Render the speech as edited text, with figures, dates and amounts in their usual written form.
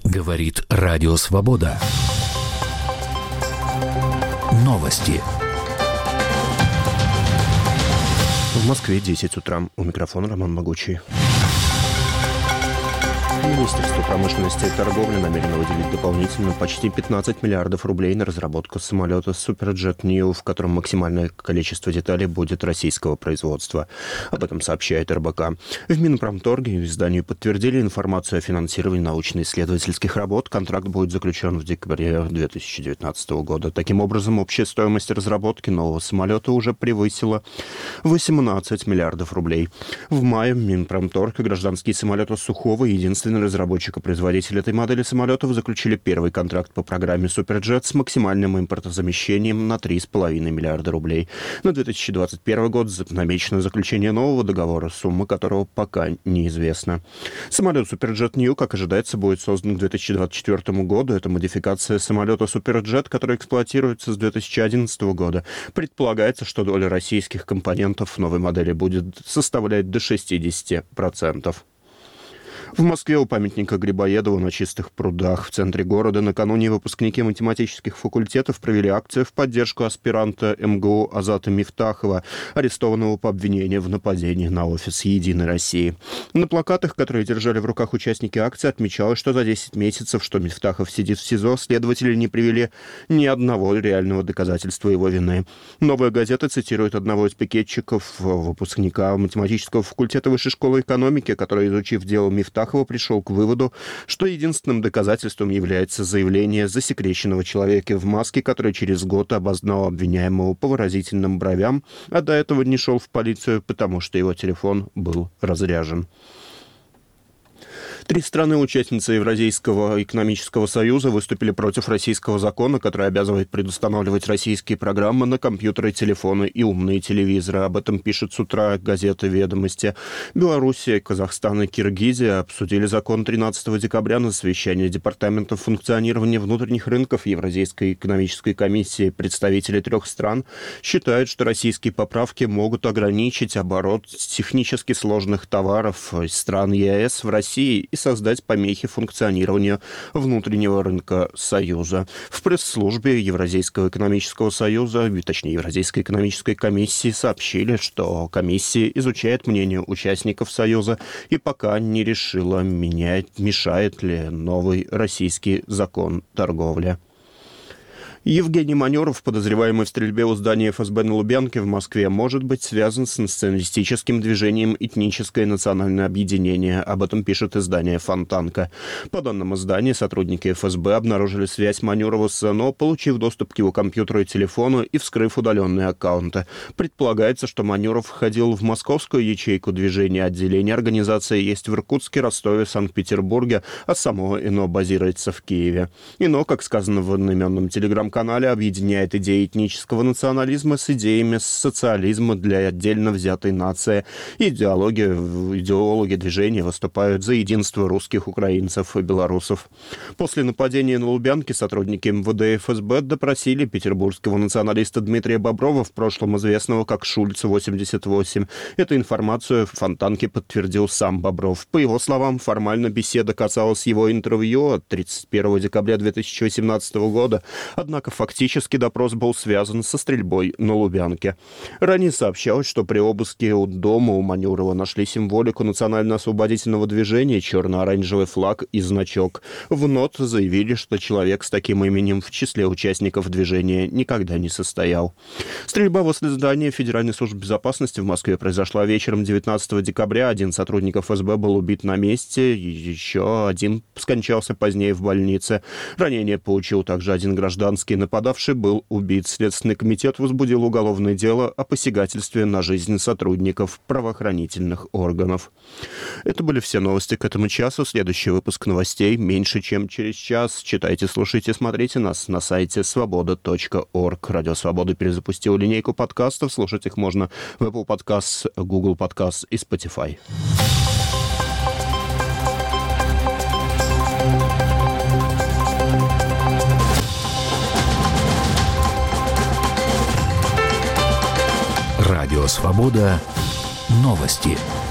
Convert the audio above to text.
Говорит Радио Свобода. Новости. В Москве 10 утра. У микрофона Роман Могучий. Министерство промышленности и торговли намерено выделить дополнительно почти 15 миллиардов рублей на разработку самолета Суперджет Нью, в котором максимальное количество деталей будет российского производства. Об этом сообщает РБК. В Минпромторге изданию подтвердили информацию о финансировании научно-исследовательских работ. Контракт будет заключен в декабре 2019 года. Таким образом, общая стоимость разработки нового самолета уже превысила 18 миллиардов рублей. В мае Минпромторг и гражданские самолеты Сухого, единственный разработчик и производитель этой модели самолетов, заключили первый контракт по программе «Суперджет» с максимальным импортозамещением на 3,5 миллиарда рублей. На 2021 год намечено заключение нового договора, сумма которого пока неизвестна. Самолет «Суперджет Нью», как ожидается, будет создан к 2024 году. Это модификация самолета «Суперджет», который эксплуатируется с 2011 года. Предполагается, что доля российских компонентов новой модели будет составлять до 60%. В Москве у памятника Грибоедову на Чистых прудах в центре города накануне выпускники математических факультетов провели акцию в поддержку аспиранта МГУ Азата Мифтахова, арестованного по обвинению в нападении на офис «Единой России». На плакатах, которые держали в руках участники акции, отмечалось, что за 10 месяцев, что Мифтахов сидит в СИЗО, следователи не привели ни одного реального доказательства его вины. «Новая газета» цитирует одного из пикетчиков, выпускника математического факультета Высшей школы экономики, который, изучив дело Мифтахова, пришел к выводу, что единственным доказательством является заявление засекреченного человека в маске, который через год обознал обвиняемого по выразительным бровям, а до этого не шел в полицию, потому что его телефон был разряжен. 3 страны-участницы Евразийского экономического союза выступили против российского закона, который обязывает предустанавливать российские программы на компьютеры, телефоны и умные телевизоры. Об этом пишет с утра газета «Ведомости». Белоруссия, Казахстан и Киргизия обсудили закон 13 декабря на совещании департаментов функционирования внутренних рынков Евразийской экономической комиссии. Представители 3 стран считают, что российские поправки могут ограничить оборот технически сложных товаров из стран ЕС в России и создать помехи функционированию внутреннего рынка Союза. В пресс-службе Евразийского экономического союза, точнее Евразийской экономической комиссии, сообщили, что комиссия изучает мнение участников Союза и пока не решила, мешает ли новый российский закон торговли. Евгений Манеров, подозреваемый в стрельбе у здания ФСБ на Лубянке в Москве, может быть связан с националистическим движением «Этническое национальное объединение». Об этом пишет издание «Фонтанка». По данным издания, сотрудники ФСБ обнаружили связь Манерова с НО, получив доступ к его компьютеру и телефону и вскрыв удаленные аккаунты. Предполагается, что Манеров входил в московскую ячейку движения. Отделение организации есть в Иркутске, Ростове, Санкт-Петербурге, а само ИНО базируется в Киеве. ИНО, как сказано в одноименном телеграм-канале, объединяет идеи этнического национализма с идеями социализма для отдельно взятой нации. Идеологи движения выступают за единство русских, украинцев и белорусов. После нападения на Лубянке сотрудники МВД и ФСБ допросили петербургского националиста Дмитрия Боброва, в прошлом известного как Шульц-88. Эту информацию в Фонтанке подтвердил сам Бобров. По его словам, формально беседа касалась его интервью от 31 декабря 2018 года, однако фактически допрос был связан со стрельбой на Лубянке. Ранее сообщалось, что при обыске у дома у Манерова нашли символику национально-освободительного движения, черно-оранжевый флаг и значок. В НОТ заявили, что человек с таким именем в числе участников движения никогда не состоял. Стрельба возле здания Федеральной службы безопасности в Москве произошла вечером 19 декабря. Один сотрудник ФСБ был убит на месте, еще один скончался позднее в больнице. Ранение получил также один гражданский. Нападавший был убит. Следственный комитет возбудил уголовное дело о посягательстве на жизнь сотрудников правоохранительных органов. Это были все новости к этому часу. Следующий выпуск новостей меньше, чем через час. Читайте, слушайте, смотрите нас на сайте свобода.орг. Радио Свобода перезапустил линейку подкастов. Слушать их можно в Apple Podcasts, Google Podcasts и Spotify. Радио Свобода. Новости.